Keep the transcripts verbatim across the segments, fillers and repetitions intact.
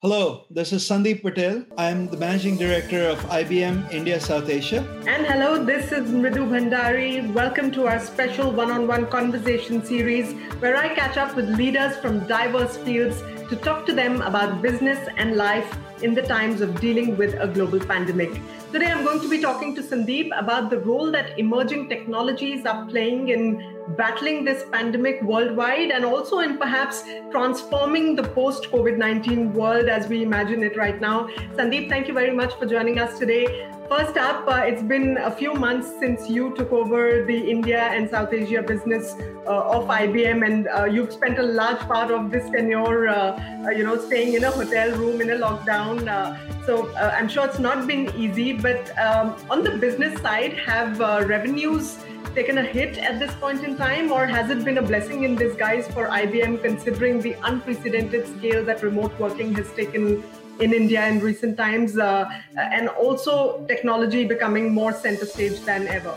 Hello, this is Sandeep Patel. I am the Managing Director of I B M India South Asia. And hello, this is Mridhu Bhandari. Welcome to our special one-on-one conversation series where I catch up with leaders from diverse fields to talk to them about business and life in the times of dealing with a global pandemic. Today, I'm going to be talking to Sandeep about the role that emerging technologies are playing in battling this pandemic worldwide and also in perhaps transforming the post-COVID nineteen world as we imagine it right now. Sandeep, thank you very much for joining us today. First up, uh, it's been a few months since you took over the India and South Asia business uh, of I B M, and uh, you've spent a large part of this tenure, uh, uh, you know, staying in a hotel room in a lockdown. Uh, so uh, I'm sure it's not been easy, but um, on the business side, have uh, revenues taken a hit at this point in time, or has it been a blessing in disguise for I B M considering the unprecedented scale that remote working has taken in India in recent times, uh, and also technology becoming more center stage than ever?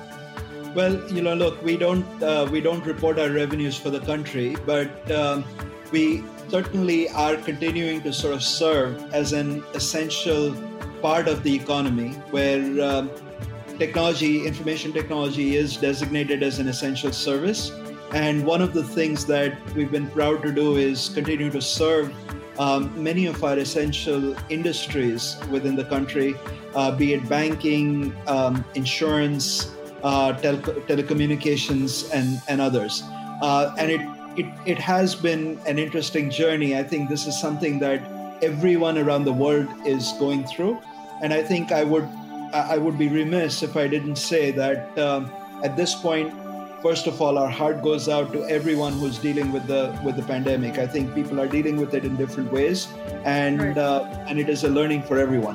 Well, you know, look, we don't uh, we don't report our revenues for the country, but um, we certainly are continuing to sort of serve as an essential part of the economy where um, technology, information technology is designated as an essential service. And one of the things that we've been proud to do is continue to serve um, many of our essential industries within the country, uh, be it banking, um, insurance, uh, tele- telecommunications, and, and others. Uh, and it, it, it has been an interesting journey. I think this is something that everyone around the world is going through. And I think I would I would be remiss if I didn't say that um, at this point, first of all, our heart goes out to everyone who's dealing with the with the pandemic. I think people are dealing with it in different ways, and right. uh, and it is a learning for everyone.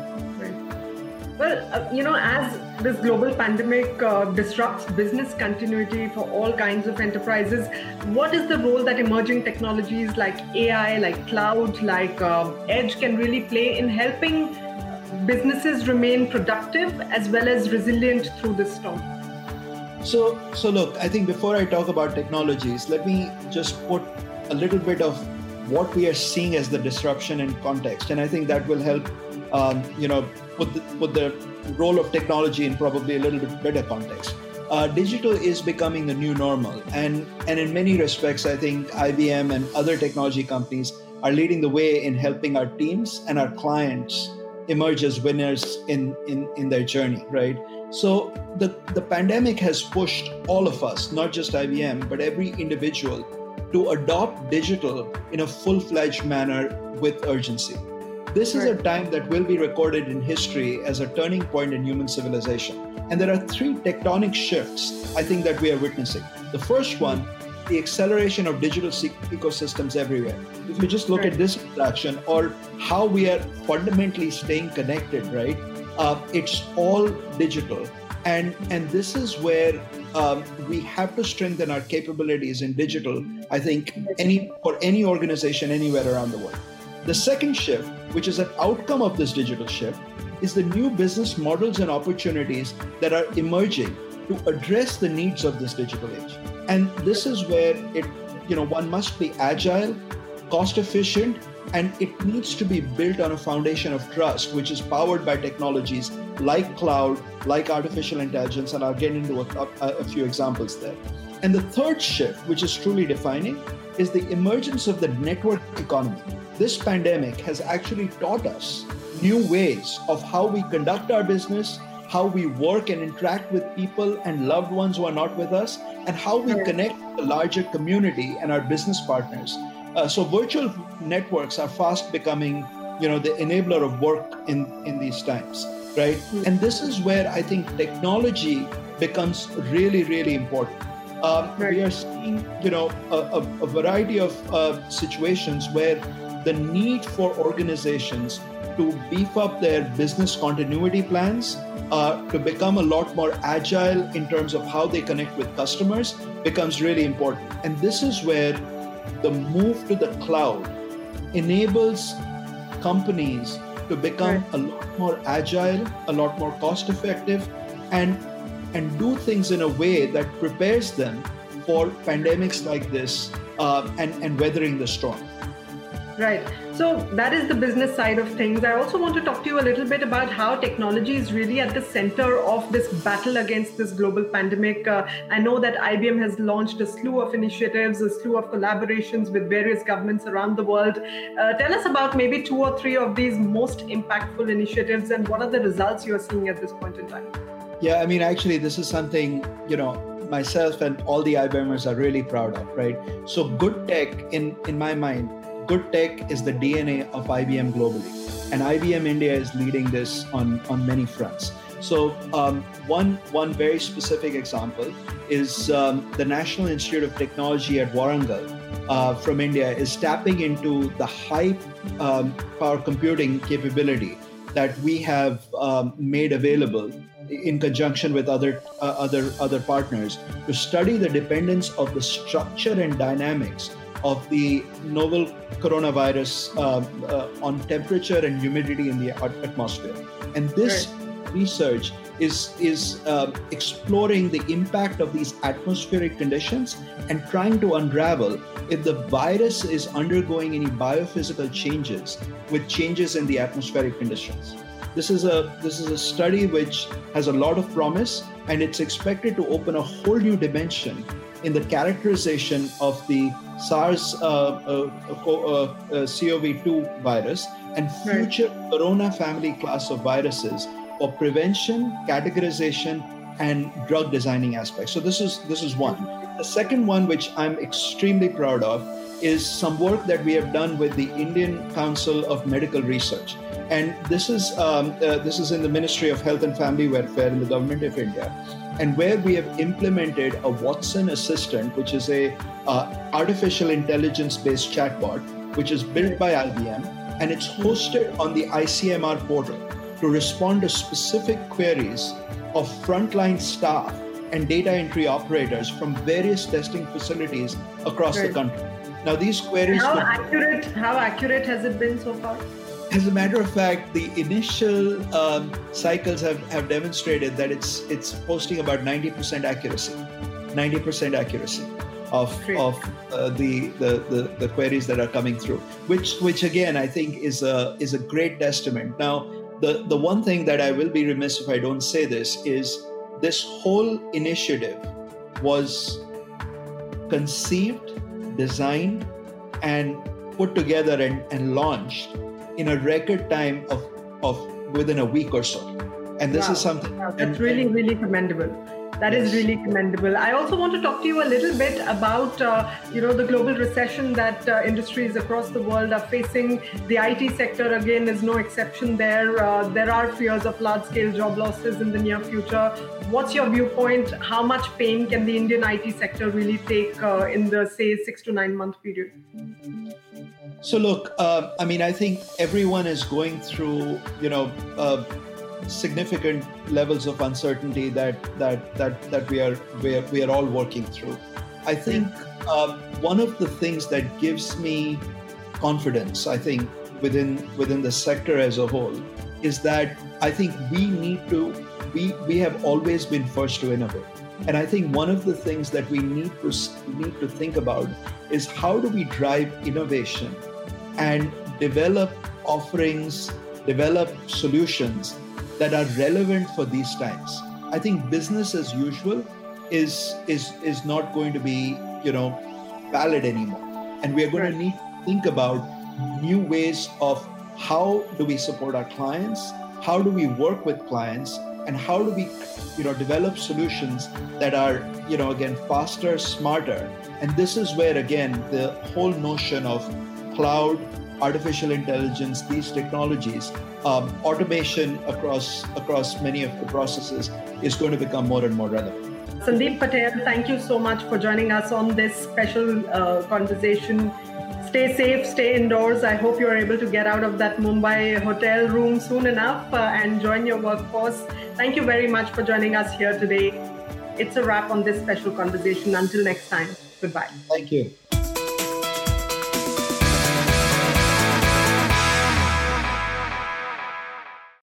Right. Well, uh, you know, as this global pandemic uh, disrupts business continuity for all kinds of enterprises, what is the role that emerging technologies like A I, like cloud, like uh, edge can really play in helping businesses remain productive as well as resilient through this storm? So, so look, I think before I talk about technologies, let me just put a little bit of what we are seeing as the disruption in context. And I think that will help, um, you know, put the, put the role of technology in probably a little bit better context. Uh, digital is becoming the new normal. And, and in many respects, I think I B M and other technology companies are leading the way in helping our teams and our clients emerge as winners in, in, in their journey, right? So the, the pandemic has pushed all of us, not just I B M, but every individual to adopt digital in a full-fledged manner with urgency. This is a time that will be recorded in history as a turning point in human civilization. And there are three tectonic shifts, I think, that we are witnessing. The first one, the acceleration of digital ecosystems everywhere. If you just look right. at this interaction or how we are fundamentally staying connected, right? Uh, it's all digital. And, and this is where um, we have to strengthen our capabilities in digital, I think, any for any organization anywhere around the world. The second shift, which is an outcome of this digital shift, is the new business models and opportunities that are emerging to address the needs of this digital age. And this is where it, you know, one must be agile, cost efficient, and it needs to be built on a foundation of trust, which is powered by technologies like cloud, like artificial intelligence, and I'll get into a, a, a few examples there. And the third shift, which is truly defining, is the emergence of the network economy. This pandemic has actually taught us new ways of how we conduct our business, how we work and interact with people and loved ones who are not with us, and how we connect the larger community and our business partners. Uh, so virtual networks are fast becoming, you know, the enabler of work in, in these times, right? Mm-hmm. And this is where I think technology becomes really, really important. Um, right. We are seeing, you know, a, a, a variety of uh, situations where the need for organizations to beef up their business continuity plans, uh, to become a lot more agile in terms of how they connect with customers becomes really important. And this is where the move to the cloud enables companies to become right. a lot more agile, a lot more cost effective, and, and do things in a way that prepares them for pandemics like this uh, and, and weathering the storm. Right. So that is the business side of things. I also want to talk to you a little bit about how technology is really at the center of this battle against this global pandemic. Uh, I know that I B M has launched a slew of initiatives, a slew of collaborations with various governments around the world. Uh, tell us about maybe two or three of these most impactful initiatives and what are the results you're seeing at this point in time? Yeah, I mean, actually, this is something, you know, myself and all the IBMers are really proud of, right? So good tech, in, in my mind, good tech is the D N A of I B M globally. And I B M India is leading this on, on many fronts. So um, one, one very specific example is um, the National Institute of Technology at Warangal uh, from India is tapping into the high um, power computing capability that we have um, made available in conjunction with other uh, other other partners to study the dependence of the structure and dynamics of the novel coronavirus uh, uh, on temperature and humidity in the atmosphere. And this right. research is is uh, exploring the impact of these atmospheric conditions and trying to unravel if the virus is undergoing any biophysical changes with changes in the atmospheric conditions. This is a this is a study which has a lot of promise, and it's expected to open a whole new dimension in the characterization of the SARS uh, uh, uh, C O V two virus and future right. corona family class of viruses for prevention, categorization, and drug designing aspects. So this is this is one. The second one, which I'm extremely proud of, is some work that we have done with the Indian Council of Medical Research. And this is um, uh, this is in the Ministry of Health and Family Welfare in the Government of India, and where we have implemented a Watson Assistant, which is a uh, artificial intelligence-based chatbot, which is built by I B M, and it's hosted on the I C M R portal to respond to specific queries of frontline staff and data entry operators from various testing facilities across right. the country. Now, these queries. How accurate? How accurate has it been so far? As a matter of fact, the initial um, cycles have, have demonstrated that it's it's posting about ninety percent accuracy, ninety percent accuracy of Great. of uh, the, the the the queries that are coming through, which which again I think is a is a great testament. Now, the the one thing that I will be remiss if I don't say this is this whole initiative was conceived, designed, and put together and, and launched in a record time of, of within a week or so. And this wow. is something... Wow. That's and, really, and, really commendable. That yes. is really commendable. I also want to talk to you a little bit about, uh, you know, the global recession that uh, industries across the world are facing. The I T sector, again, is no exception there. Uh, there are fears of large-scale job losses in the near future. What's your viewpoint? How much pain can the Indian I T sector really take uh, in the, say, six to nine month period? So look, uh, I mean, I think everyone is going through, you know, uh, significant levels of uncertainty that that that that we are we are, we are all working through. I think uh, one of the things that gives me confidence, I think, within within the sector as a whole, is that I think we need to we we have always been first to innovate. And I think one of the things that we need to need to think about is how do we drive innovation and develop offerings, develop solutions that are relevant for these times. I think business as usual is is is not going to be, you know, valid anymore. And we are going right. to need to think about new ways of how do we support our clients, how do we work with clients, and how do we, you know, develop solutions that are, you know, again, faster, smarter. And this is where, again, the whole notion of cloud, artificial intelligence, these technologies, um, automation across across many of the processes is going to become more and more relevant. Sandeep Patel, thank you so much for joining us on this special uh, conversation. Stay safe, stay indoors. I hope you're able to get out of that Mumbai hotel room soon enough uh, and join your workforce. Thank you very much for joining us here today. It's a wrap on this special conversation. Until next time, goodbye. Thank you.